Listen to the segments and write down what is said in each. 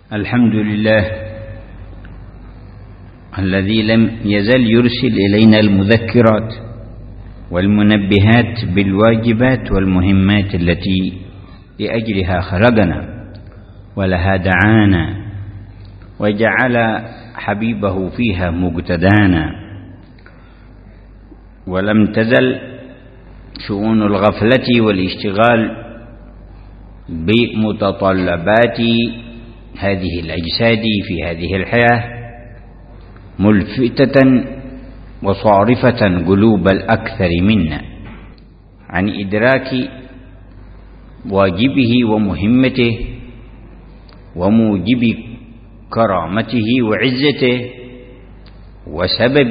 الحمد لله الذي لم يزل يرسل إلينا المذكرات والمنبهات بالواجبات والمهمات التي لأجلها خلقنا ولها دعانا، وجعل حبيبه فيها مقتدانا، ولم تزل شؤون الغفلة والاشتغال بمتطلبات هذه الأجساد في هذه الحياة ملفتة وصارفة قلوب الأكثر منا عن إدراك واجبه ومهمته وموجب كرامته وعزته وسبب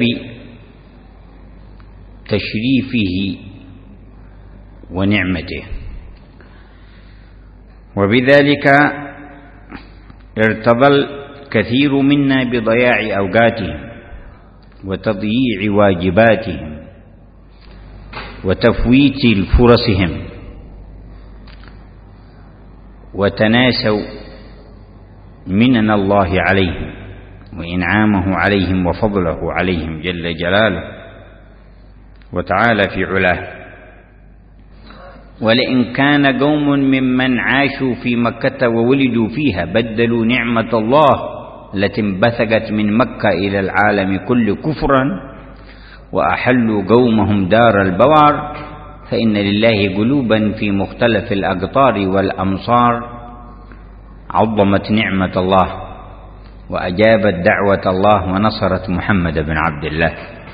تشريفه ونعمته، وبذلك ارتضى الكثير منا بضياع أوقاتهم وتضييع واجباتهم وتفويت فرصهم، وتناسوا منن الله عليهم وإنعامه عليهم وفضله عليهم جل جلاله وتعالى في علاه. ولئن كان قوم ممن عاشوا في مكة وولدوا فيها بدلوا نعمة الله التي انبثقت من مكة إلى العالم كل كفرا وأحلوا قومهم دار البوار، فإن لله قلوبا في مختلف الأقطار والأمصار عظمت نعمة الله وأجابت دعوة الله ونصرت محمد بن عبد الله،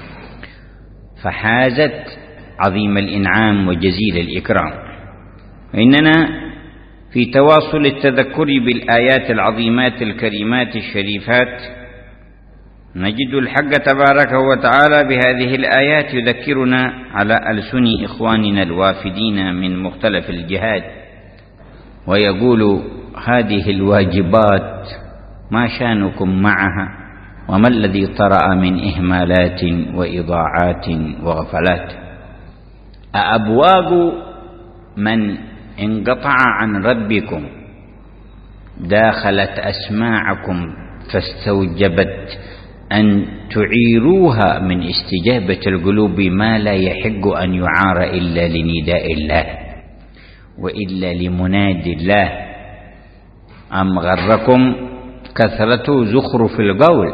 فحازت عظيم الإنعام وجزيل الإكرام. وإننا في تواصل التذكر بالآيات العظيمات الكريمات الشريفات نجد الحق تبارك وتعالى بهذه الآيات يذكرنا على ألسن إخواننا الوافدين من مختلف الجهات، ويقول: هذه الواجبات ما شأنكم معها، وما الذي طرأ من إهمالات وإضاعات وغفلات؟ أأبواق من انقطع عن ربكم داخلت أسماعكم فاستوجبت أن تعيروها من استجابة القلوب ما لا يحق أن يعار إلا لنداء الله وإلا لمناد الله؟ أم غركم كثرة زخرف القول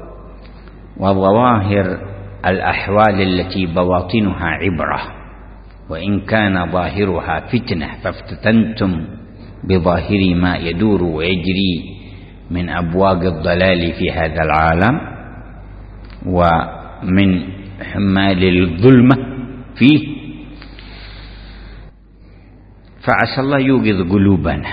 وظواهر الأحوال التي بواطنها عبرة، وإن كان ظاهرها فتنة، فافتتنتم بظاهر ما يدور ويجري من أبواق الضلال في هذا العالم ومن حمال الظلمة فيه. فعسى الله يوقظ قلوبنا،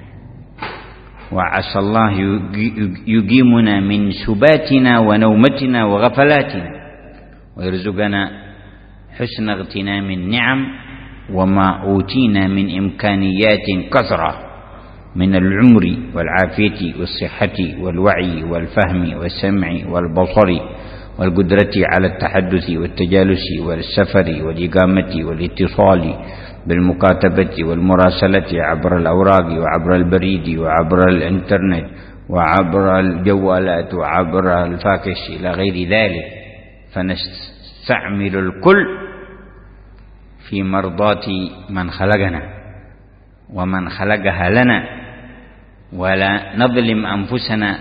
وعسى الله يقيمنا من سباتنا ونومتنا وغفلاتنا، ويرزقنا حسن اغتنام النعم وما أوتينا من إمكانيات كثرة من العمر والعافية والصحة والوعي والفهم والسمع والبصر والقدرة على التحدث والتجالس والسفر والإقامة والاتصال بالمكاتبة والمراسلة عبر الأوراق وعبر البريد وعبر الإنترنت وعبر الجوالات وعبر الفاكس إلى غير ذلك، فنستعمل الكل في مرضاة من خلقنا ومن خلقها لنا، ولا نظلم أنفسنا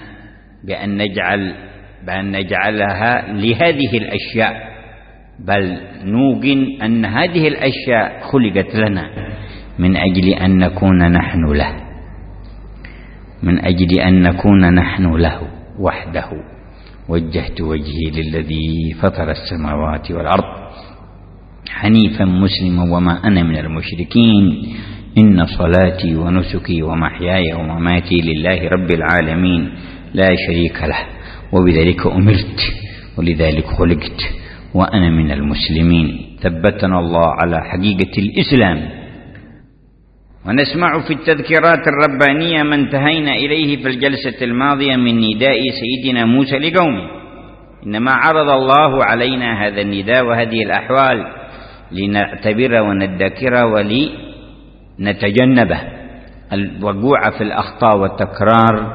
بأن نجعلها لهذه الأشياء، بل نوقن أن هذه الأشياء خلقت لنا من أجل أن نكون نحن له، من أجل أن نكون نحن له وحده. وجهت وجهي للذي فطر السماوات والأرض حنيفا مسلما وما أنا من المشركين، إن صلاتي ونسكي ومحياي ومماتي لله رب العالمين لا شريك له، وبذلك أمرت ولذلك خلقت وأنا من المسلمين. ثبتنا الله على حقيقة الإسلام. ونسمع في التذكيرات الربانية ما انتهينا إليه في الجلسة الماضية من نداء سيدنا موسى لقومه، إنما عرض الله علينا هذا النداء وهذه الأحوال لنعتبر وندكر ولنتجنبه الوقوع في الأخطاء والتكرار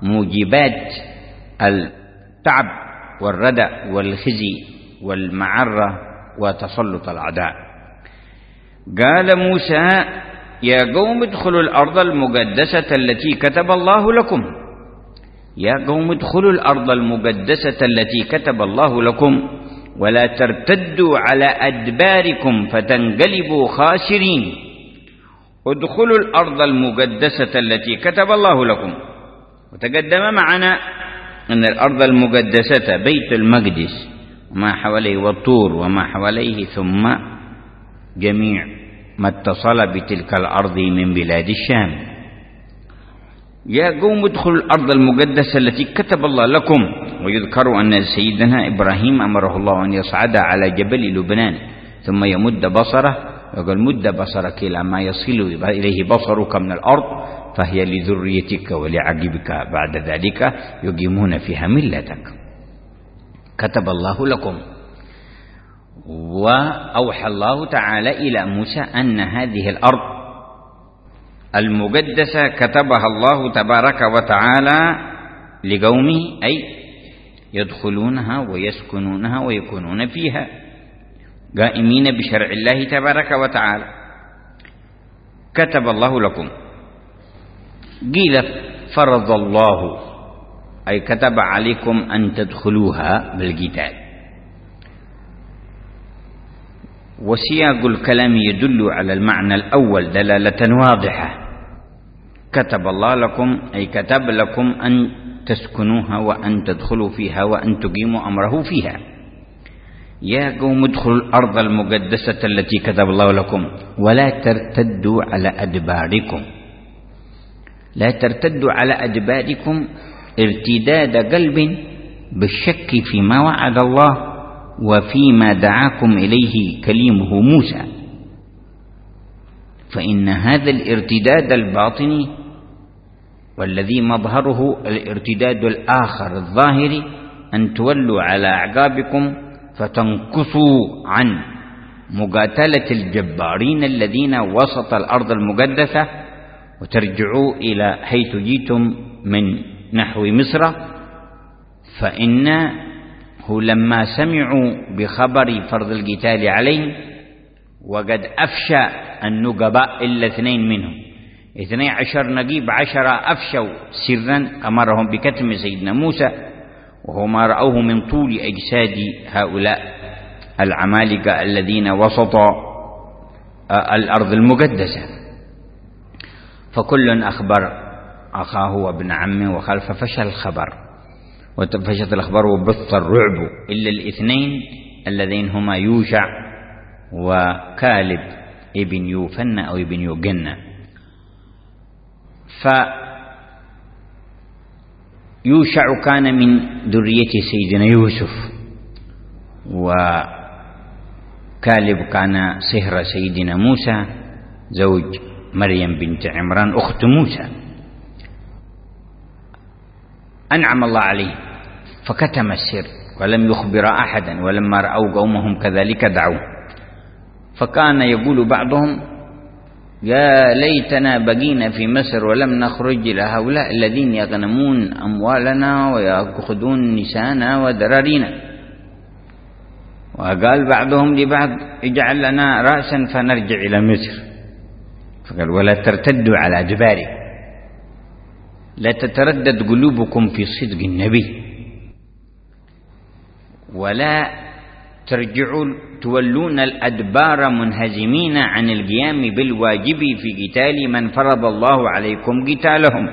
موجبات التعب والردى والخزي والمعرة وتسلط الأعداء. قال موسى: يا قوم ادخلوا الأرض المقدسة التي كتب الله لكم، يا قوم ادخلوا الأرض المقدسة التي كتب الله لكم ولا ترتدوا على أدباركم فتنقلبوا خاسرين. ادخلوا الأرض المقدسة التي كتب الله لكم. وتقدم معنا أن الأرض المقدسة بيت المقدس وما حواليه والطور وما حواليه، ثم جميع ما اتصل بتلك الأرض من بلاد الشام. يا قوم ادخلوا الأرض المقدسة التي كتب الله لكم. ويذكر أن سيدنا إبراهيم أمره الله أن يصعد على جبل لبنان ثم يمد بصره، وقال: مد بصرك إلى ما يصل إليه بصرك من الأرض فهي لذريتك ولعقبك بعد ذلك يقيمون فيها ملتك. كتب الله لكم. وأوحى الله تعالى إلى موسى أن هذه الأرض المقدسة كتبها الله تبارك وتعالى لقومه، أي يدخلونها ويسكنونها ويكونون فيها قائمين بشرع الله تبارك وتعالى. كتب الله لكم. قيل فرض الله، أي كتب عليكم أن تدخلوها بالقتال. وسياق الكلام يدل على المعنى الأول دلالة واضحة. كتب الله لكم أي كتب لكم أن تسكنوها وأن تدخلوا فيها وأن تقيموا أمره فيها. يا قوم ادخلوا الأرض المقدسة التي كتب الله لكم ولا ترتدوا على أدباركم. لا ترتدوا على أدباركم ارتداد قلب بالشك فيما وعد الله وفيما دعاكم إليه كليمه موسى. فإن هذا الارتداد الباطني والذي مظهره الارتداد الآخر الظاهري أن تولوا على أعقابكم فتنقصوا عن مقاتلة الجبارين الذين وسط الأرض المقدسة وترجعوا إلى حيث جئتم من نحو مصر. فإنه لما سمعوا بخبر فرض القتال عليهم وقد أفشى النقباء إلا 2 منهم، 12 نقيب 10 أفشوا سرا أمرهم بكتم سيدنا موسى، وهو ما رأوه من طول أجساد هؤلاء العمالقة الذين وسط الأرض المقدسة. فكل أخبر أخاه وابن عمه وخلف فشل الخبر وفشت الأخبار وبث الرعب إلا 2 اللذين هما يوشع وكالب ابن يوفن أو ابن يوجن. فيوشع كان من ذرية سيدنا يوسف، وكالب كان صهر سيدنا موسى زوج مريم بنت عمران أخت موسى. أنعم الله عليه فكتم السر ولم يخبر أحدا، ولما رأوا قومهم كذلك دعوه. فكان يقول بعضهم: يا ليتنا بقينا في مصر ولم نخرج إلى هؤلاء الذين يغنمون أموالنا ويأخذون نساءنا وذرارينا. وقال بعضهم لبعض: اجعل لنا رأسا فنرجع إلى مصر. فقال: ولا ترتدوا على أدباركم، لا تتردد قلوبكم في صدق النبي، ولا ترجعوا تولون الأدبار منهزمين عن القيام بالواجب في قتال من فرض الله عليكم قتالهم.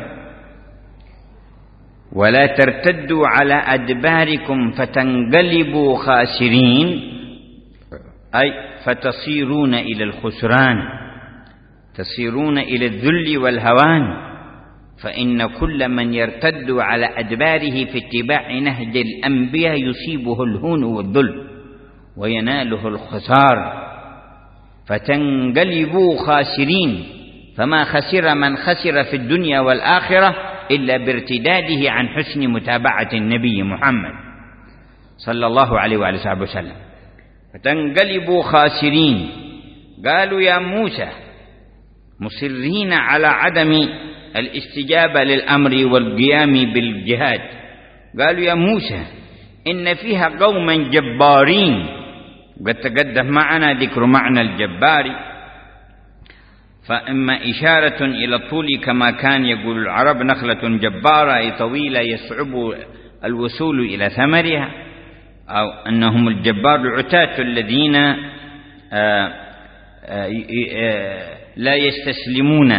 ولا ترتدوا على أدباركم فتنقلبوا خاسرين، أي فتصيرون إلى الخسران، تصيرون إلى الذل والهوان. فإن كل من يرتد على أدباره في اتباع نهج الأنبياء يصيبه الهون والذل ويناله الخسار، فتنقلبوا خاسرين. فما خسر من خسر في الدنيا والآخرة إلا بارتداده عن حسن متابعة النبي محمد صلى الله عليه وآله وسلم. فتنقلبوا خاسرين. قالوا: يا موسى، مصرين على عدم الاستجابة للأمر والقيام بالجهاد. قالوا يا موسى إن فيها قوما جبارين، وقد تقدم معنا ذكر معنى الجبار، فإما إشارة إلى الطول كما كان يقول العرب نخلة جبارة أي طويلة يصعب الوصول إلى ثمرها، أو أنهم الجبار العتاة الذين لا يستسلمون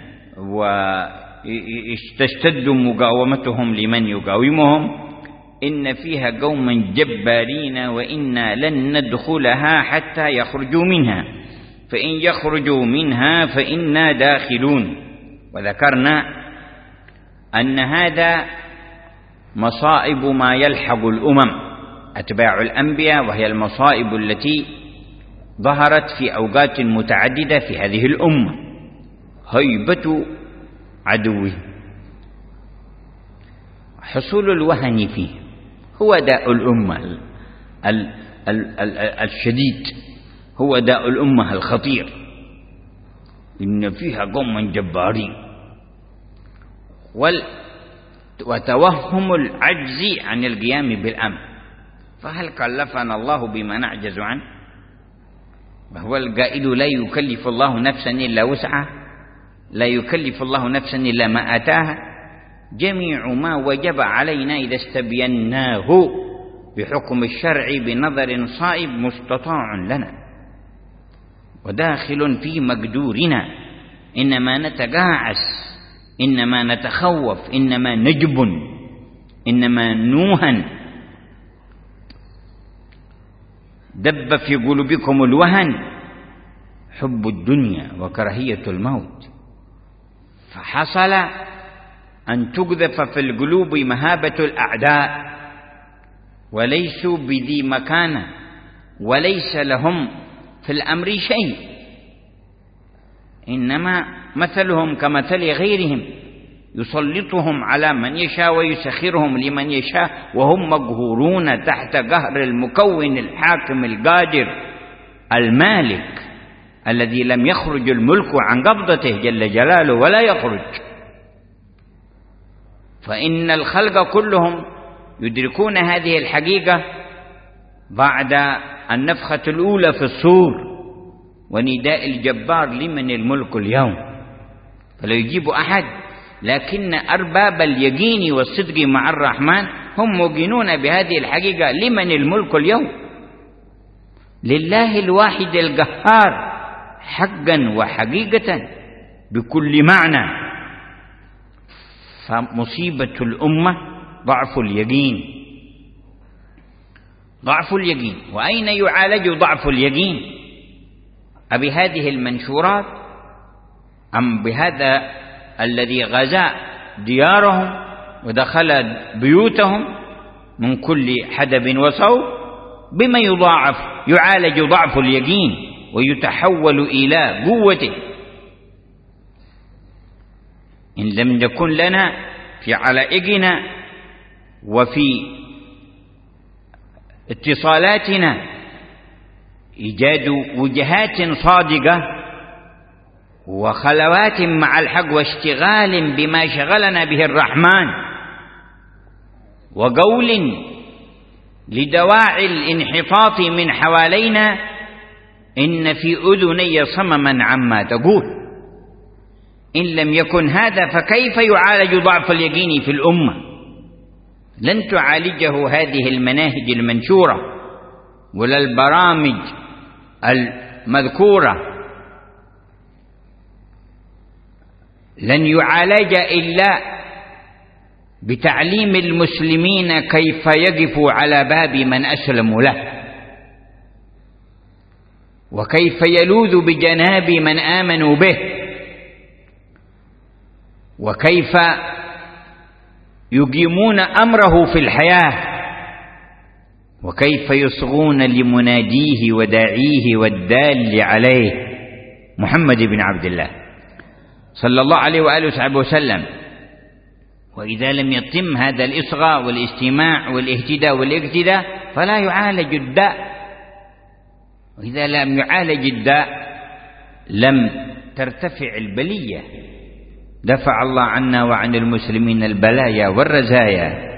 وتشتد مقاومتهم لمن يقاومهم. إن فيها قوما جبارين وإنا لن ندخلها حتى يخرجوا منها فإن يخرجوا منها فإنا داخلون. وذكرنا أن هذا مصائب ما يلحق الأمم أتباع الأنبياء، وهي المصائب التي ظهرت في أوقات متعددة في هذه الأمة. هيبة عدوه، حصول الوهن فيه هو داء الأمة الشديد، هو داء الأمة الخطير. إن فيها قوما جبارين، وتوهم العجز عن القيام بالأمر. فهل كلفنا الله بما نعجز عنه؟ وهو القائل لا يكلف الله نفسا إلا وسعها، لا يكلف الله نفسا إلا ما آتاها. جميع ما وجب علينا إذا استبيناه بحكم الشرع بنظر صائب مستطاع لنا وداخل في مقدورنا. إنما نتقاعس، إنما نتخوف، إنما نجبن، إنما نوهن. دب في قلوبكم الوهن حب الدنيا وكراهية الموت، فحصل أن تقذف في القلوب مهابة الأعداء وليسوا بذي مكانة وليس لهم في الأمر شيء، إنما مثلهم كمثل غيرهم يسلطهم على من يشاء ويسخرهم لمن يشاء وهم مقهورون تحت قهر المكون الحاكم القادر المالك الذي لم يخرج الملك عن قبضته جل جلاله ولا يخرج. فإن الخلق كلهم يدركون هذه الحقيقة بعد النفخة الأولى في الصور ونداء الجبار لمن الملك اليوم، فلا يجيب أحد. لكن أرباب اليقين والصدق مع الرحمن هم موقنون بهذه الحقيقة. لمن الملك اليوم؟ لله الواحد القهار حقا وحقيقة بكل معنى. فمصيبة الأمة ضعف اليقين، ضعف اليقين. وأين يعالج ضعف اليقين؟ أبهذه المنشورات أم بهذا الذي غزا ديارهم ودخل بيوتهم من كل حدب وصوب؟ بما يعالج ضعف اليقين ويتحول إلى قوته؟ إن لم يكن لنا في علائقنا وفي اتصالاتنا إيجاد وجهات صادقة وخلوات مع الحق واشتغال بما شغلنا به الرحمن وقول لدواعي الانحطاط من حوالينا، إن في أذني صمما عما تقول. إن لم يكن هذا فكيف يعالج ضعف اليقين في الأمة؟ لن تعالجه هذه المناهج المنشورة ولا البرامج المذكورة، لن يعالج إلا بتعليم المسلمين كيف يقفوا على باب من أسلموا له، وكيف يلوذ بجناب من آمنوا به، وكيف يقيمون أمره في الحياة، وكيف يصغون لمناديه وداعيه والدال عليه محمد بن عبد الله صلى الله عليه وآله وصحبه وسلم. وإذا لم يتم هذا الإصغاء والاستماع والاهتداء والاقتداء فلا يعالج الداء، وإذا لم يعالج الداء لم ترتفع البلية دفع الله عنا وعن المسلمين البلايا والرزايا.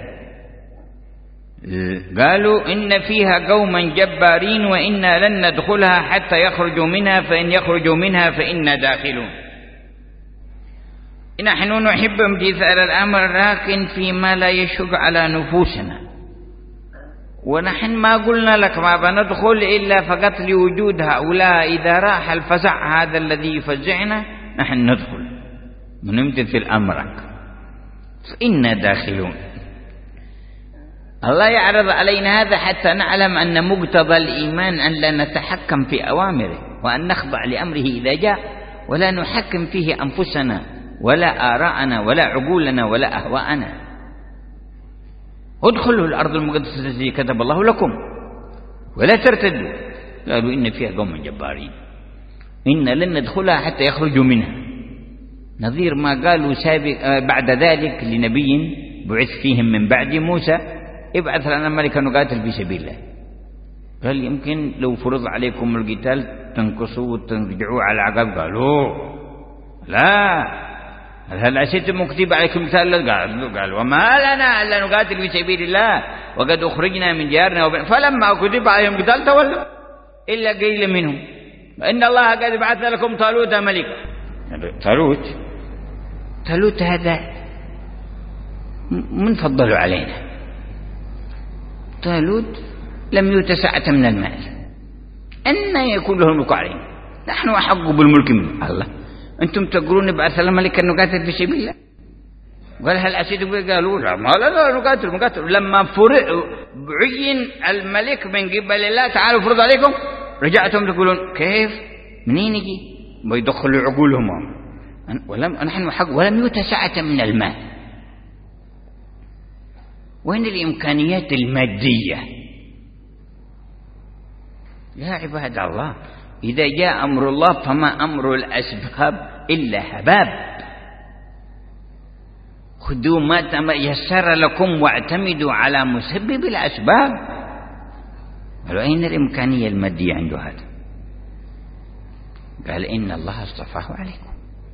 قالوا إن فيها قوما جبارين وإنا لن ندخلها حتى يخرجوا منها فإن يخرجوا منها فإنا داخلون. نحن نحب امتثال الأمر لكن فيما لا يشق على نفوسنا، ونحن ما قلنا لك ما بندخل إلا فقط لوجود هؤلاء، إذا راح الفزع هذا الذي يفزعنا نحن ندخل ونمتثل أمرك فإنا داخلون. الله يعرض علينا هذا حتى نعلم أن مقتضى الإيمان أن لا نتحكم في أوامره، وأن نخضع لأمره إذا جاء، ولا نحكم فيه أنفسنا ولا آراءنا ولا عقولنا ولا أهواءنا. ادخلوا الأرض المقدسة التي كتب الله لكم ولا ترتدوا. قالوا إن فيها قوم جبارين إن لن ندخلها حتى يخرجوا منها، نظير ما قالوا بعد ذلك لنبي بعث فيهم من بعد موسى ابعث لنا ملكا نقاتل في سبيل الله. قال يمكن لو فرض عليكم القتال تنقصوا وترجعوا على العقاب. قالوا لا، هل عسيتم كتب عليكم القتال؟ قالوا وما لنا الا نقاتل في سبيل الله وقد اخرجنا من ديارنا فلما كتب عليهم القتال تولوا الا قليلا منهم ان الله قد بعث لكم طالوت ملكا. طالوت هذا من فضلوا علينا. طالوت لم يؤت سعة من المال، أن يكون له الملك علينا، نحن أحق بالملك منه. الله أنتم تقولون ابعث لنا ملكا نقاتل في سبيل الله؟ قال هل عسيتم؟ قالوا لا ما لا نقاتل. لما عين الملك من قبل الله تعالوا فرض عليكم رجعتم تقولون كيف منين يجي؟ ويدخلوا عقولهم نحن حق ولم يؤت سعة من المال. وين الإمكانيات المادية؟ يا عباد الله إذا جاء أمر الله فما أمر الأسباب إلا هباب. خذوا ما يسر لكم واعتمدوا على مسبب الأسباب. قالوا أين الإمكانية المادية عنده هذا؟ قال إن الله اصطفاه عليكم،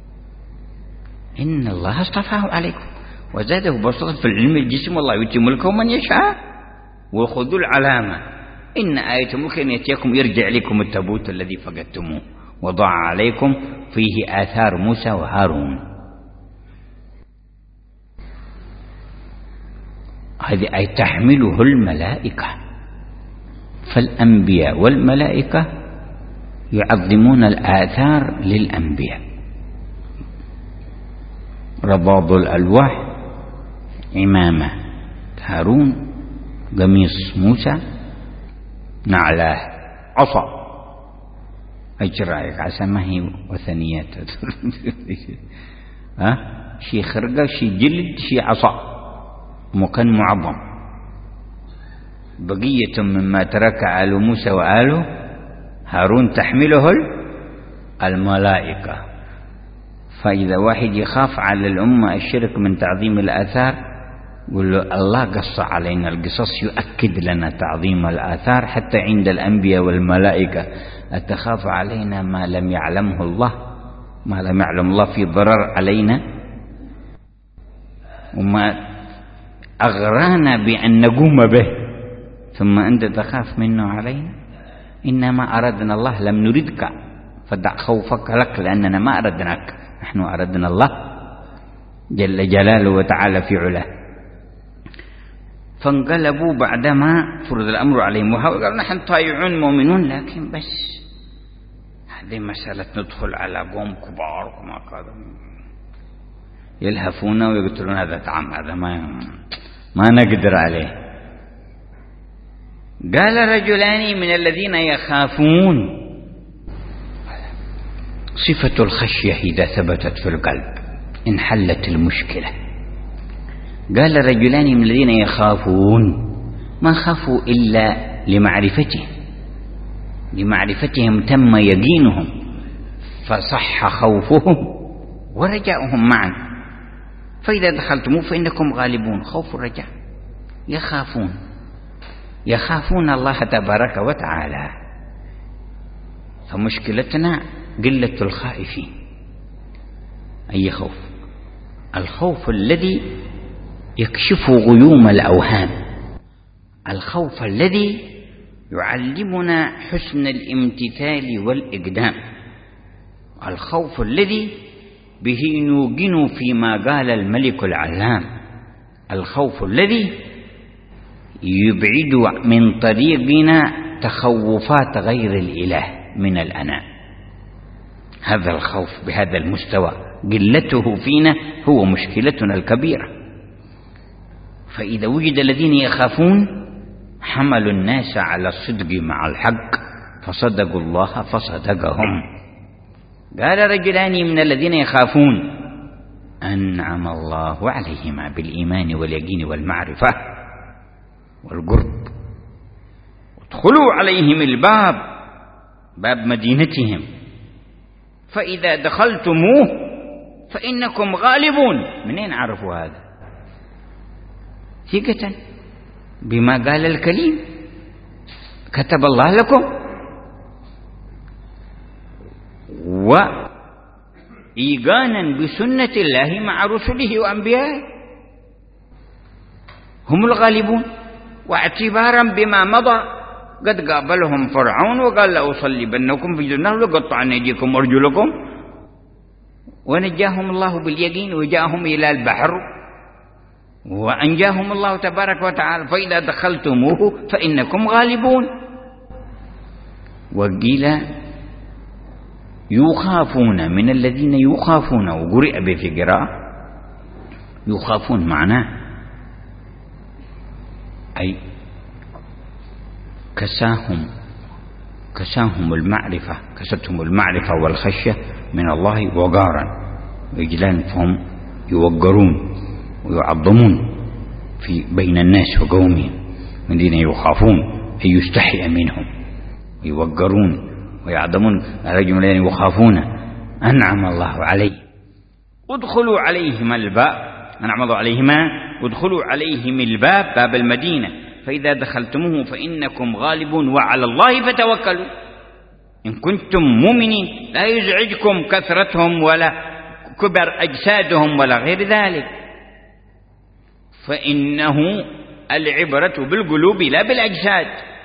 إن الله اصطفاه عليكم وزاده بسطة في العلم الجسم والله يؤتي ملكه من يشاء. وخذوا العلامة إن آية ملك أن يأتيكم يرجع لكم التابوت الذي فقدتموه وضع عليكم فيه آثار موسى وهارون. هذه أي تحمله الملائكة، فالأنبياء والملائكة يعظمون الآثار للأنبياء. رباض الألواح عمامة هارون، قميص موسى، نعلاه، عصا. ايش رايك؟ عسى ما هي وثنيات شي خرقه شي جلد شي عصا مكان معظم. بقية مما ترك آل موسى وآل هارون تحمله الملائكة. فإذا واحد يخاف على الأمة الشرك من تعظيم الآثار يقول له الله قص علينا القصص يؤكد لنا تعظيم الآثار حتى عند الأنبياء والملائكة. أتخاف علينا ما لم يعلمه الله، ما لم يعلم الله في ضرر علينا، وما أغرانا بأن نقوم به ثم أنت تخاف منه علينا. إنما أردنا الله لم نردك فدع خوفك لك لأننا ما أردناك، نحن أردنا الله جل جلاله وتعالى في علاه. فانقلبوا بعدما فرض الأمر عليهم وقالوا نحن طائعون مؤمنون، لكن بس هذه مسألة ندخل على قوم كبار وما قادم يلهفون ويقتلون هذا طعام، هذا ما نقدر عليه. قال رجلان من الذين يخافون، صفة الخشية إذا ثبتت في القلب انحلت المشكلة. قال رجلان من الذين يخافون، ما خافوا إلا لمعرفتهم تم يقينهم فصح خوفهم ورجاؤهم معا. فإذا دخلتموه فإنكم غالبون. خوف الرجاء، يخافون الله تبارك وتعالى. فمشكلتنا قلة الخائفين. أي خوف؟ الخوف الذي يكشف غيوم الأوهام، الخوف الذي يعلمنا حسن الامتثال والإقدام، الخوف الذي به نوقن فيما قال الملك العلام، الخوف الذي يبعد من طريقنا تخوفات غير الإله من الأنام. هذا الخوف بهذا المستوى قلته فينا هو مشكلتنا الكبيرة. فإذا وجد الذين يخافون حملوا الناس على الصدق مع الحق فصدقوا الله فصدقهم. قال رجلان من الذين يخافون أنعم الله عليهما بالإيمان واليقين والمعرفة والقرب ادخلوا عليهم الباب، باب مدينتهم، فإذا دخلتموه فإنكم غالبون. منين عرفوا هذا؟ ثقة بما قال الكليم، كتب الله لكم، وإيقانا بسنة الله مع رسله وأنبيائه، هم الغالبون. واعتبارا بما مضى قد قابلهم فرعون وقال لأصلبنكم في النار وقطعن أيديكم وأرجلكم، ونجاهم الله باليقين وجاءهم إلى البحر وأنجاهم الله تبارك وتعالى. فإذا دخلتموه فإنكم غالبون. وقيل يخافون من الذين يخافون، وقرئ به في قراءة يخافون معناه أي كساهم المعرفة، كستهم المعرفة والخشية من الله وقارا وإجلال، فهم يوقرون ويعظمون في بين الناس وقومهم، الذين يخافون أي يستحي منهم ويوقرون ويعظمون. الرجل الذين يخافون أنعم الله عليه ادخلوا عليهم الباب، أنعم الله عليهما ادخلوا عليهم الباب، باب المدينة، فإذا دخلتموه فإنكم غالبون وعلى الله فتوكلوا إن كنتم مؤمنين. لا يزعجكم كثرتهم ولا كبر أجسادهم ولا غير ذلك، فإنه العبرة بالقلوب لا بالأجساد.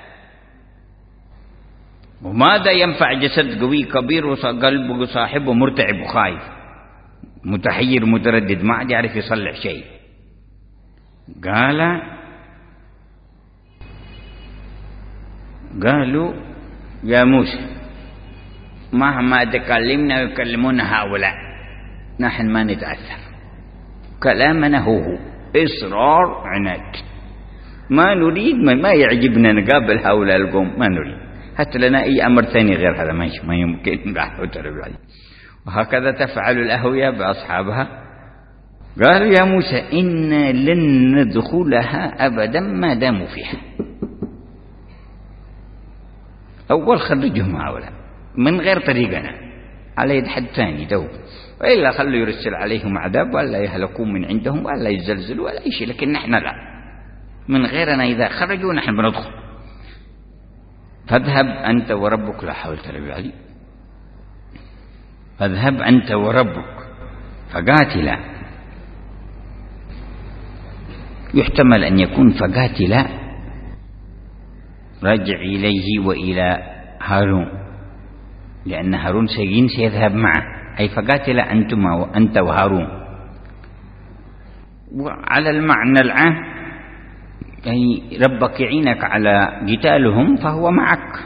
وماذا ينفع جسد قوي كبير وقلبه صاحبه مرتعب وخايف متحير متردد ما عاد يعرف يصلح شيء؟ قالوا يا موسى مهما تكلمنا ويكلمون هؤلاء نحن ما نتأثر، كلامنا هو إصرار عناد، ما نريد ما يعجبنا نقابل هؤلاء القوم، ما نريد، حتى لنا أي أمر ثاني غير هذا ما يمكن. وهكذا تفعل الأهوية بأصحابها. قالوا يا موسى إنا لن ندخلها أبدا ما داموا فيها. أول خرجهم هؤلاء من غير طريقنا على يد حد ثاني دوب، وإلا خلوا يرسل عليهم عذاب ولا يهلكون من عندهم ولا يزلزلوا ولا أي شيء، لكن نحن لا، من غيرنا إذا خرجوا نحن بندخل. فاذهب أنت وربك، لا حول ولا قوة إلا، فاذهب أنت وربك فقاتلا، يحتمل أن يكون فقاتلا رجع إليه وإلى هارون، لأن هارون سيذهب معه، أي فقاتلا أنت وهارون. وعلى المعنى العام أي ربك يعينك على قتالهم فهو معك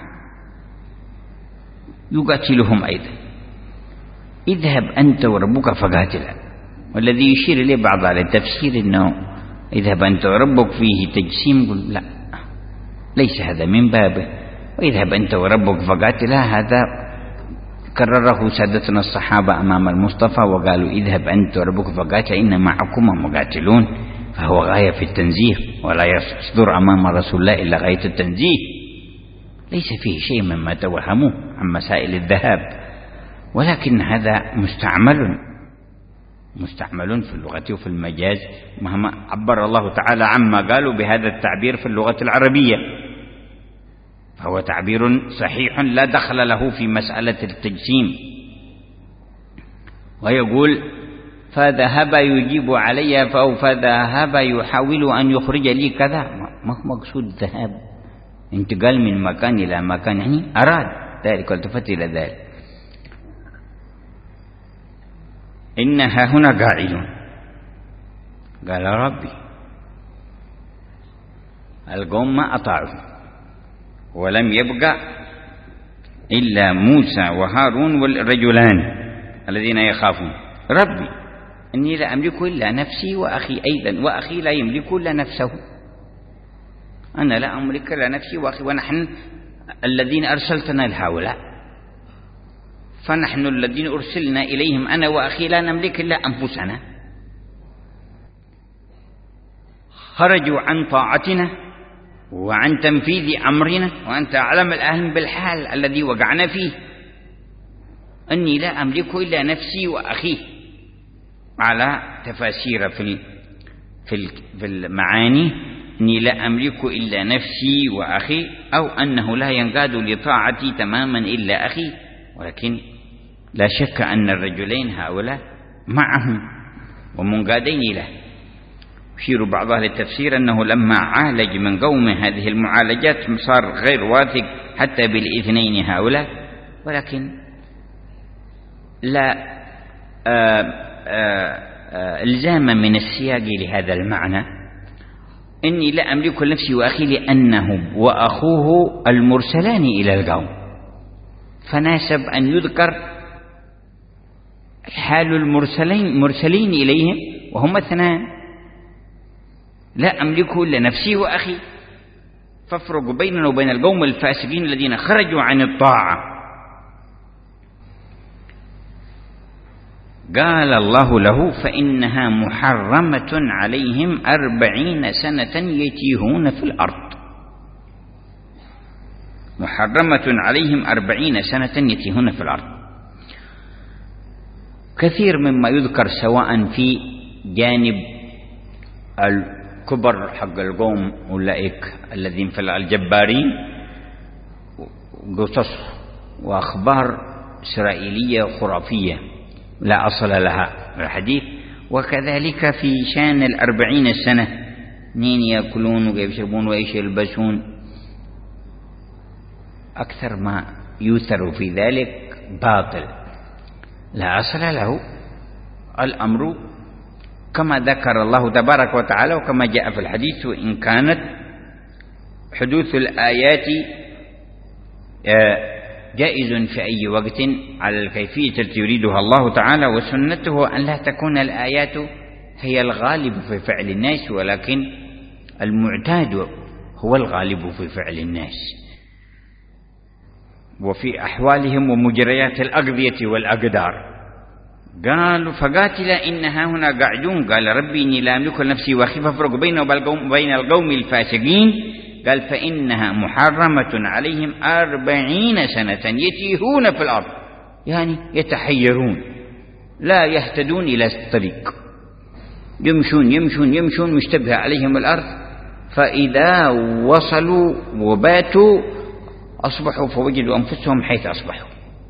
يقاتلهم أيضا. اذهب أنت وربك فقاتلا، والذي يشير إليه بعض على التفسير أنه اذهب أنت وربك فيه تجسيم، قل لا ليس هذا من بابه، واذهب أنت وربك فقاتلا هذا كرره سادتنا الصحابة أمام المصطفى وقالوا اذهب أنت وربك فقاتلا إن معكما مقاتلون، فهو غاية في التنزيه، ولا يصدر أمام رسول الله إلا غاية التنزيه، ليس فيه شيء مما توهموه عن مسائل الذهاب، ولكن هذا مستعمل في اللغة وفي المجاز، مهما عبر الله تعالى عما قالوا بهذا التعبير في اللغة العربية، فهو تعبير صحيح لا دخل له في مسألة التجسيم. ويقول فذهب يجيب علي فذهب يحاول أن يخرج لي كذا. ما هو مقصود ذهاب، انتقال من مكان إلى مكان، يعني أراد ذلك والتفت إلى ذلك. إنها هنا قاعدون. قال ربي القوم ما أطاعوا ولم يبقى إلا موسى وهارون والرجلان الذين يخافون. ربي إني لا أملك إلا نفسي وأخي أيضا، وأخي لا يملك إلا نفسه. أنا لا أملك إلا نفسي وأخي، ونحن الذين أرسلتنا لهؤلاء، فنحن الذين أرسلنا إليهم أنا وأخي لا نملك إلا أنفسنا. خرجوا عن طاعتنا وعن تنفيذ أمرنا، وأنت أعلم الأهل بالحال الذي وقعنا فيه. أني لا أملك إلا نفسي وأخي، على تفاسير في المعاني، أني لا أملك إلا نفسي وأخي، أو أنه لا ينقاد لطاعتي تماما إلا أخي. ولكن لا شك أن الرجلين هؤلاء معهم ومنقادين له. يشير بعض أهل التفسير أنه لما عالج من قومه هذه المعالجات صار غير واثق حتى بالاثنين هؤلاء. ولكن لا إلزام من السياق لهذا المعنى. إني لا أملك نفسي وأخي لأنه وأخوه المرسلان إلى القوم، فناسب أن يذكر حال المرسلين إليهم وهم اثنان. لا أملك إلا نفسي وأخي، فافرق بيننا وبين القوم الفاسقين الذين خرجوا عن الطاعة. قال الله له فإنها محرمة عليهم 40 سنة يتيهون في الأرض. محرمة عليهم 40 سنة يتيهون في الأرض. كثير مما يذكر سواء في جانب الكبر حق القوم أولئك الذين في الجبارين، قصص وأخبار إسرائيلية خرافية لا أصل لها الحديث، وكذلك في شان 40 سنة منين يأكلون وكيف يشربون وإيش يلبسون. أكثر ما يؤثر في ذلك باطل لا أصل له. الأمر كما ذكر الله تبارك وتعالى وكما جاء في الحديث، وإن كانت حدوث الآيات جائز في أي وقت على الكيفية التي يريدها الله تعالى، وسنته أن لا تكون الآيات هي الغالب في فعل الناس، ولكن المعتاد هو الغالب في فعل الناس وفي أحوالهم ومجريات الأقضية والأقدار. قالوا فقاتل إنها هنا قاعدون. قال ربي إني لا أملك نفسي وأخي فافرق بينه وبين القوم الفاسقين. قال فإنها محرمة عليهم 40 سنة يتيهون في الأرض، يعني يتحيرون لا يهتدون إلى الطريق، يمشون يمشون يمشون مشتبه عليهم الأرض، فإذا وصلوا وباتوا أصبحوا فوجدوا أنفسهم حيث أصبحوا.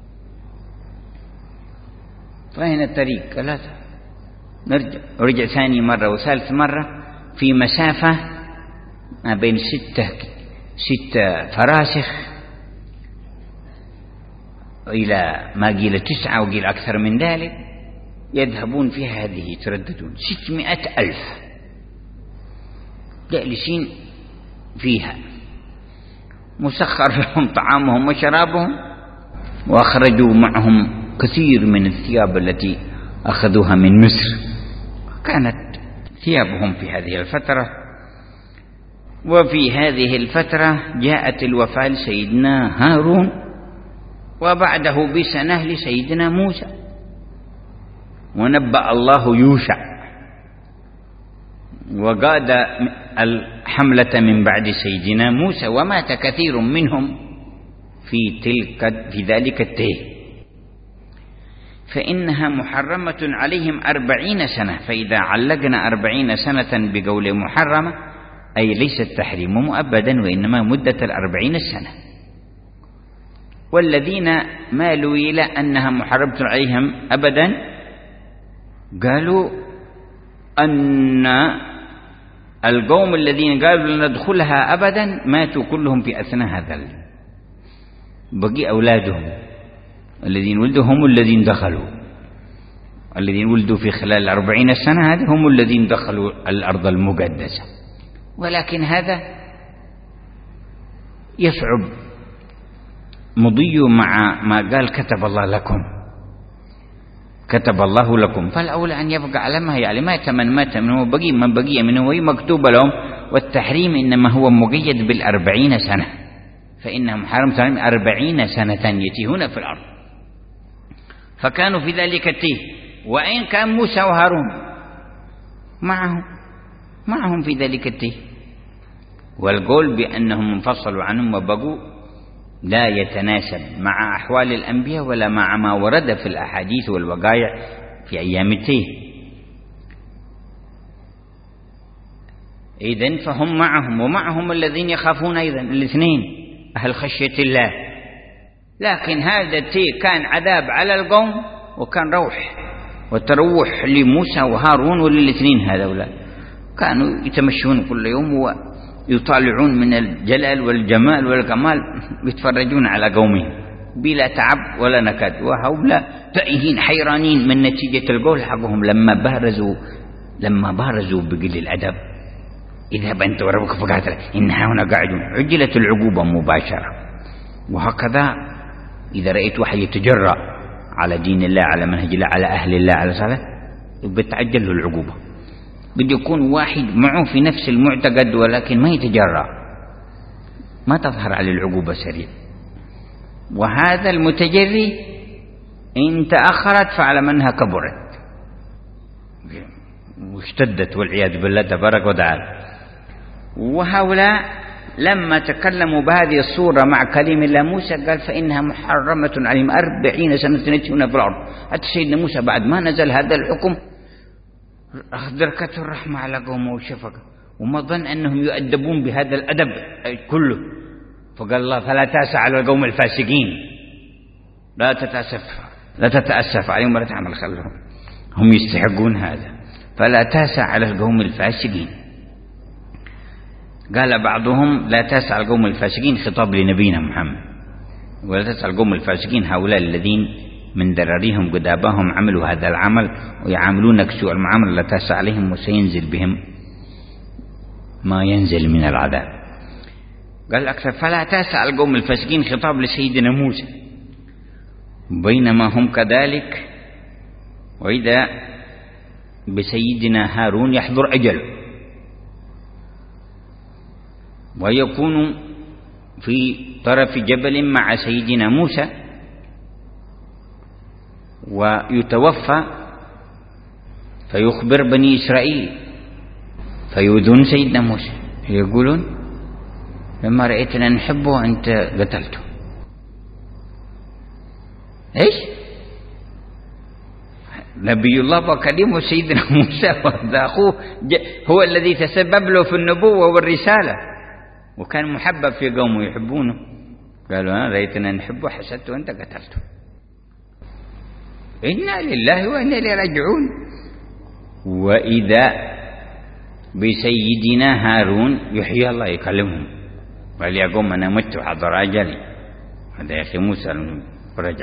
فهنا الطريق ثلاثة، رجع ثاني مرة وثالث مرة في مسافة ما بين 6 فراسخ إلى ما قيل 9 وقيل أكثر من ذلك، يذهبون فيها هذه يترددون 600,000 جالسين فيها، مسخر لهم طعامهم وشرابهم، وأخرجوا معهم كثير من الثياب التي أخذوها من مصر، كانت ثيابهم في هذه الفترة. وفي هذه الفترة جاءت الوفاة لسيدنا هارون، وبعده بسنة لسيدنا موسى، ونبأ الله يوشع وقاد الحملة من بعد سيدنا موسى، ومات كثير منهم في ذلك التيه. فإنها محرمة عليهم 40 سنة. فإذا علقنا 40 سنة بقول محرمة أي ليس التحريم مؤبدا، وإنما مدة 40 سنة. والذين مالوا إلى أنها محرمة عليهم أبدا قالوا أن القوم الذين قالوا لن ندخلها أبدا ماتوا كلهم في أثناء هذا، بقي أولادهم الذين ولدوا هم الذين دخلوا، الذين ولدوا في خلال 40 سنة هذه هم الذين دخلوا الأرض المقدسة. ولكن هذا يصعب مضي مع ما قال كتب الله لكم، كتب الله لكم، فالأولى أن يبقى على ما هي، يعني مات منه بقي من بقي منه وهي مكتوبة لهم. والتحريم إنما هو مقيد بال40 سنة، فإنهم حرم 40 سنة يتيهون في الأرض، فكانوا في ذلك التيه. وإن كان موسى وهارون معهم في ذلك التيه، والقول بأنهم انفصلوا عنهم وبقوا لا يتناسب مع أحوال الأنبياء ولا مع ما ورد في الأحاديث والوقائع في أيام التيه. إذن فهم معهم، ومعهم الذين يخافون أيضا، الاثنين أهل خشية الله. لكن هذا التيه كان عذاب على القوم، وكان روح وتروح لموسى وهارون وللاثنين هذولا، كانوا يتمشون كل يوم ويطالعون من الجلال والجمال والكمال، يتفرجون على قومهم بلا تعب ولا نكد، وهؤلاء تائهين حيرانين من نتيجة القول حقهم لما بارزوا بقل الأدب. اذهب أنت وربك فقاتل إن هنا قاعدون، عجلت العقوبة مباشرة. وهكذا إذا رأيت واحد يتجرأ على دين الله، على منهج الله، على أهل الله، على صلاة، بتعجل له العقوبة. بده يكون واحد معه في نفس المعتقد ولكن ما يتجرأ، ما تظهر عليه العقوبة سريع. وهذا المتجري إن تأخرت فعلم أنها كبرت واشتدت والعياذ بالله تبارك وتعالى. وهؤلاء لما تكلموا بهذه الصورة مع كلام الله موسى قال فإنها محرمة عليهم 40 سنة يتيهون في الأرض. حتى سيدنا موسى بعد ما نزل هذا الحكم أدركته الرحمة على قومه والشفقة، وما ظن أنهم يؤدبون بهذا الأدب كله، فقال الله فلا تأسف على القوم الفاسقين، لا تتأسف عليهم ولا تعمل خلهم، هم يستحقون هذا، فلا تأسف على القوم الفاسقين. قال بعضهم لا تأسف على القوم الفاسقين خطاب لنبينا محمد، ولا تأسف على القوم الفاسقين هؤلاء الذين من دررهم قدابهم عملوا هذا العمل ويعاملونك سوء المعاملة، لا تأسف عليهم وسينزل بهم ما ينزل من العذاب. قال أكثر فلا تأسف على القوم الفاسقين خطاب لسيدنا موسى، بينما هم كذلك وإذا بسيدنا هارون يحضر أجله ويكون في طرف جبل مع سيدنا موسى ويتوفى، فيخبر بني إسرائيل فيؤذون سيدنا موسى، يقولون لما رأيتنا نحبه أنت قتلته. إيش؟ نبي الله وكريمه سيدنا موسى وهذا أخوه هو الذي تسبب له في النبوة والرسالة، وكان محبب في قومه يحبونه، قالوا أنا رأيتنا نحبه حسدته وأنت قتلته. إنا لله وإنا إليه راجعون. وإذا بسيدنا هارون يحيي الله يكلمهم، قال يا قوم أنا مت وحضر أجلي، هذا يا أخي موسى رجع.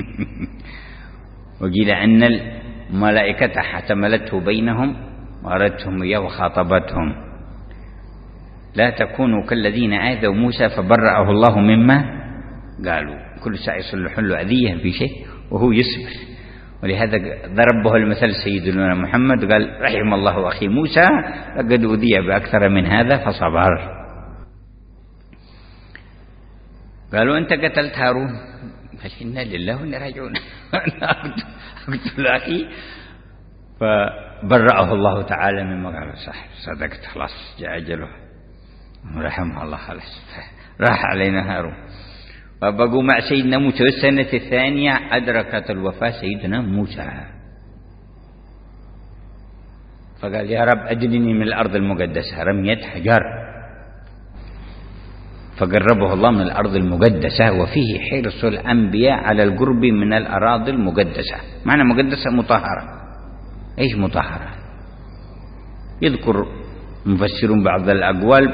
وقيل أن الملائكة حتملته بينهم وأردتهم إياه وخاطبتهم لا تكونوا كالذين آذوا موسى فبرأه الله مما قالوا. كل ساعة يصلح له أذية في شيء وهو يصبر، ولهذا ضربه المثل سيدنا محمد قال رحم الله أخي موسى لقد أذي بأكثر من هذا فصبر. قالوا أنت قتلت هارون، قال إنا لله وإنا راجعون، أنا أقتل أخي، فبرأه الله تعالى مما قال صح صدقت خلاص جاء أجله رحمه الله خلاص راح علينا هارون. فبقوا مع سيدنا موسى. السنة الثانية أدركت الوفاة سيدنا موسى، فقال يا رب أدنني من الأرض المقدسة، رمية حجر فقربه الله من الأرض المقدسة. وفيه حرص الأنبياء على القرب من الأراضي المقدسة، معنى مقدسة مطهرة، إيش مطهرة؟ يذكر مفسرون بعض الأقوال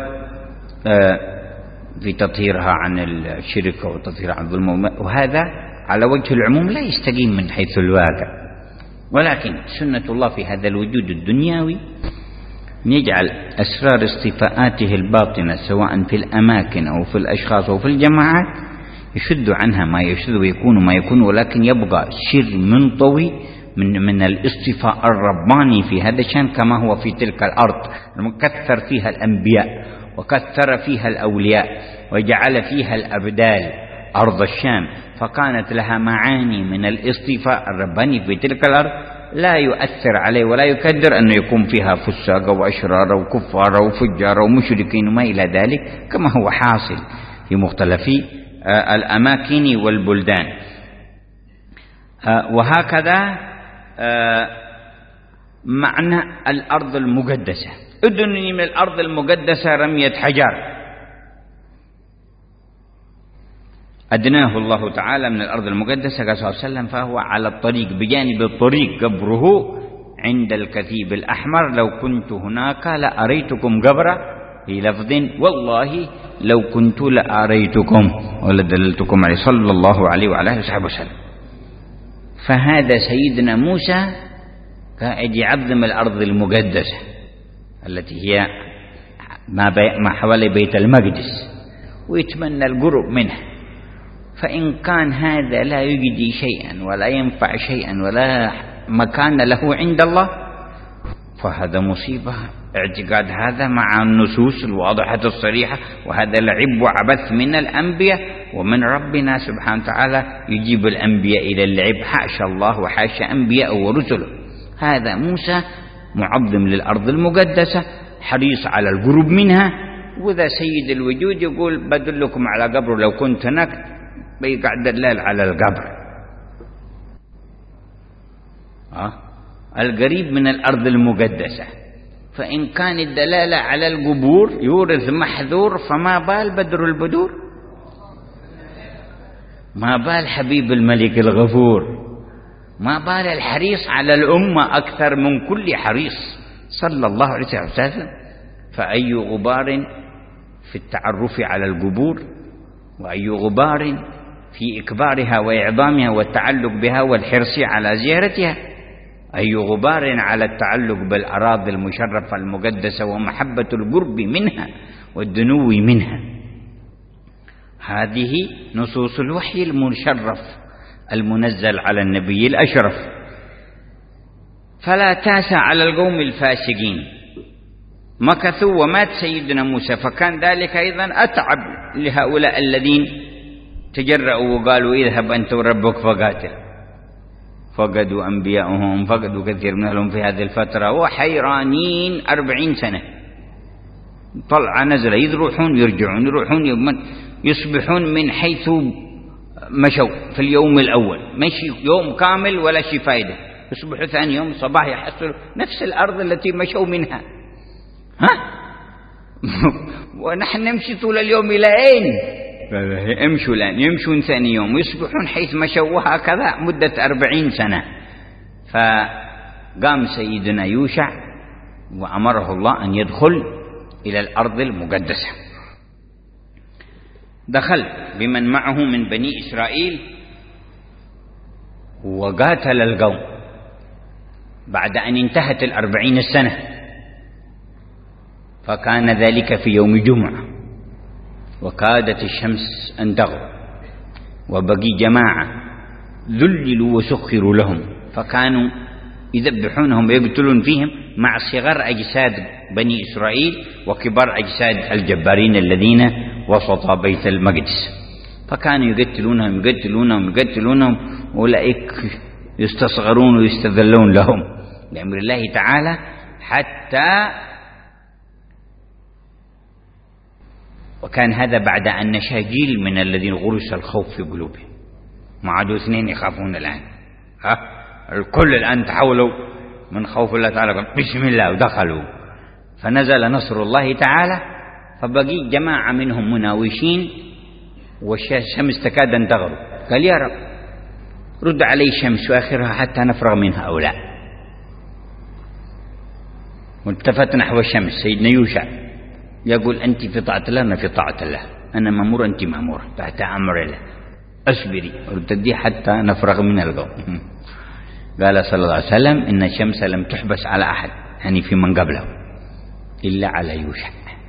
في تطهيرها عن الشرك وتطهيرها عن الظلم، وهذا على وجه العموم لا يستقيم من حيث الواقع. ولكن سنة الله في هذا الوجود الدنيوي يجعل أسرار اصطفاءاته الباطنة سواء في الأماكن أو في الأشخاص أو في الجماعات يشد عنها ما يشد ويكون ما يكون، ولكن يبقى سر منطوي من الاصطفاء الرباني في هذا الشان، كما هو في تلك الأرض المكثر فيها الأنبياء وكثر فيها الأولياء وجعل فيها الأبدال أرض الشام، فكانت لها معاني من الاصطفاء الرباني في تلك الأرض لا يؤثر عليه ولا يكدر أن يكون فيها فساق وأشرار وكفار وفجار ومشركين وما إلى ذلك، كما هو حاصل في مختلف الأماكن والبلدان. وهكذا معنى الأرض المقدسة، أدنني من الأرض المقدسة رمية حجر، أدناه الله تعالى من الأرض المقدسة قال صلى الله عليه وسلم، فهو على الطريق بجانب الطريق قبره عند الكثيب الأحمر، لو كنت هناك لأريتكم قبره، في لفظ والله لو كنت لأريتكم ولدللتكم عليه صلى الله عليه وعلى آله وصحبه وسلم. فهذا سيدنا موسى قاعد يعظم الأرض المقدسة التي هي ما حوالي بيت المقدس ويتمنى القرب منها، فإن كان هذا لا يجدي شيئا ولا ينفع شيئا ولا مكان له عند الله فهذا مصيبة. اعتقاد هذا مع النصوص الواضحة الصريحة، وهذا لعب وعبث من الأنبياء ومن ربنا سبحانه وتعالى يجيب الأنبياء إلى اللعب، حاشا الله وحاشا أنبياء ورسله. هذا موسى معظم للأرض المقدسة حريص على القرب منها، وذا سيد الوجود يقول بدلكم على قبر لو كنت هناك، بيقع دلال على القبر القريب من الأرض المقدسة. فإن كان الدلالة على القبور يورث محذور، فما بال بدر البدور، ما بال حبيب الملك الغفور، ما بال الحريص على الأمة أكثر من كل حريص صلى الله عليه وسلم. فأي غبار في التعرف على القبور، وأي غبار في إكبارها وإعظامها والتعلق بها والحرص على زيارتها، أي غبار على التعلق بالأراضي المشرفة المقدسة ومحبة القرب منها والدنو منها. هذه نصوص الوحي المشرف المنزل على النبي الأشرف. فلا تاسى على القوم الفاسقين، مكثوا ومات سيدنا موسى، فكان ذلك أيضا أتعب لهؤلاء الذين تجرأوا وقالوا اذهب أنت وربك فقاتل، فقدوا أنبياءهم، فقدوا كثير منهم في هذه الفترة وحيرانين 40 سنة، طلع نزل يروحون يرجعون يروحون يصبحون من حيث مشوا في اليوم الأول، مشي يوم كامل ولا شي فايدة، يصبحوا ثاني يوم صباح يحصلوا نفس الأرض التي مشوا منها. ونحن نمشي طول اليوم إلى أين؟ امشوا الآن، يمشون ثاني يوم ويصبحون حيث مشوا، وهكذا مدة 40 سنة. فقام سيدنا يوشع وأمره الله أن يدخل إلى الأرض المقدسة. دخل بمن معه من بني إسرائيل وقاتل القوم بعد أن انتهت 40 سنة، فكان ذلك في يوم جمعة، وكادت الشمس أن تغرب، وبقي جماعة ذللوا وسخروا لهم، فكانوا يذبحونهم ويقتلون فيهم مع صغر أجساد بني إسرائيل وكبار أجساد الجبارين الذين وسط بيت المقدس، فكانوا يقتلونهم أولئك يستصغرون ويستذلون لهم بأمر الله تعالى، حتى وكان هذا بعد أن نشا جيل من الذين غرس الخوف في قلوبهم، ما عادوا اثنين يخافون الآن، الكل الآن تحولوا من خوف الله تعالى بسم الله ودخلوا، فنزل نصر الله تعالى، فبقي جماعة منهم مناوشين والشمس تكاد أن تغرب، قال يا رب رد علي الشمس وآخرها حتى نفرغ من هؤلاء. والتفت نحو الشمس. سيدنا يوشع يقول أنت في طاعة الله، أنا في طاعة الله، أنا مأمور أنت مأمور، تحت أمر الله، أصبري وارتدي حتى نفرغ من القوم. قال صلى الله عليه وسلم إن الشمس لم تحبس على أحد، يعني في من قبله، إلا على يوشع،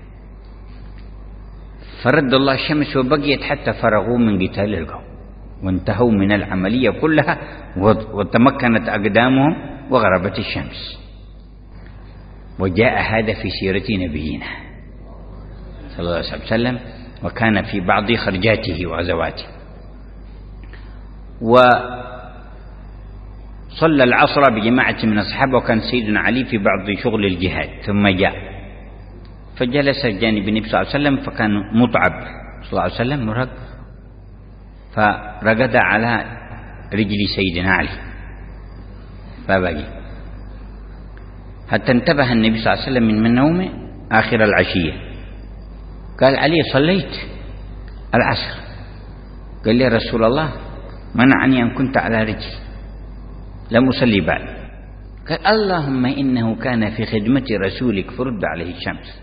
فرد الله الشمس وبقيت حتى فرغوا من قتال القوم وانتهوا من العملية كلها، وتمكنت أقدامهم وغربت الشمس. وجاء هذا في سيرة نبينا صلى الله عليه وسلم، وكان في بعض خرجاته وغزواته. وصلى العصر بجماعة من الصحابة، وكان سيدنا علي في بعض شغل الجهاد، ثم جاء فجلس جانب النبي صلى الله عليه وسلم، فكان متعب صلى الله عليه وسلم مرهق، فرقد على رجل سيدنا علي فبقي حتى انتبه النبي صلى الله عليه وسلم من نومه آخر العشية. قال علي صليت العصر؟ قال لي رسول الله منعني أن كنت على رجل لم أصلي بعد. قال اللهم إنه كان في خدمة رسولك فرد عليه الشمس.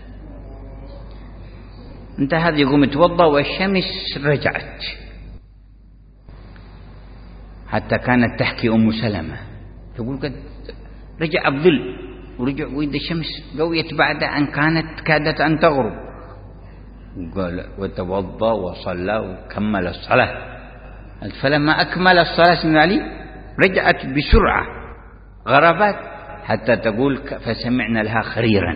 انت هذا يقوم يتوضا والشمس رجعت، حتى كانت تحكي أم سلمة تقول قد رجع الظل ورجع وإذا الشمس قويت بعد أن كادت أن تغرب. قال وتوضا وصلى وكمل الصلاة. فلما أكمل الصلاة سيدنا علي رجعت بسرعة، غربت حتى تقول فسمعنا لها خريرا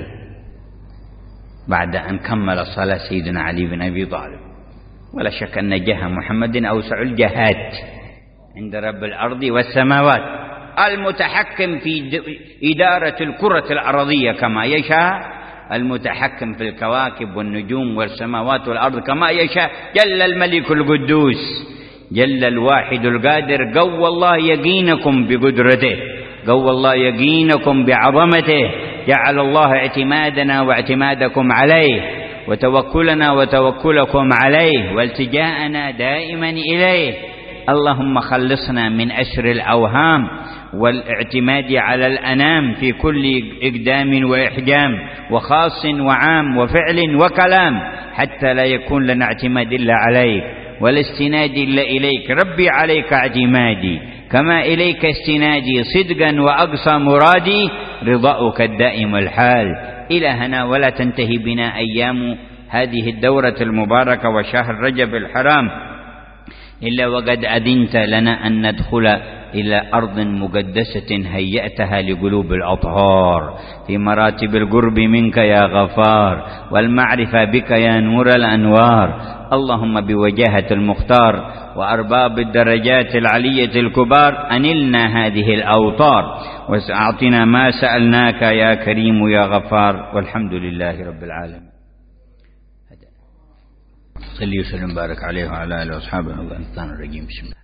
بعد أن كمل الصلاة سيدنا علي بن أبي طالب. ولا شك أن جاه محمد أوسع الجهات عند رب الأرض والسماوات، المتحكم في إدارة الكرة الأرضية كما يشاء، المتحكم في الكواكب والنجوم والسماوات والأرض كما يشاء. جل الملك القدوس، جل الواحد القادر. قوى الله يقينكم بقدرته، قوى الله يقينكم بعظمته. جعل الله اعتمادنا واعتمادكم عليه، وتوكلنا وتوكلكم عليه، والتجاءنا دائما إليه. اللهم خلصنا من أسر الأوهام والاعتماد على الأنام في كل إقدام وإحجام، وخاص وعام وفعل وكلام، حتى لا يكون لنا اعتماد إلا عليك ولا استناد إلا إليك. ربي عليك اعتمادي كما إليك استنادي، صدقا وأقصى مرادي رضاؤك الدائم الحال. إلهنا ولا تنتهي بنا أيام هذه الدورة المباركة وشهر رجب الحرام إلا وقد أذنت لنا أن ندخل إلى أرض مقدسة هيأتها لقلوب الأطهار، في مراتب القرب منك يا غفار، والمعرفة بك يا نور الأنوار. اللهم بوجاهة المختار وأرباب الدرجات العلية الكبار أنلنا هذه الأوطار، وأعطنا ما سألناك يا كريم يا غفار، والحمد لله رب العالمين. صلي وسلم بارك عليه وعلى آله وأصحابه. الله الرجيم. بسم الله.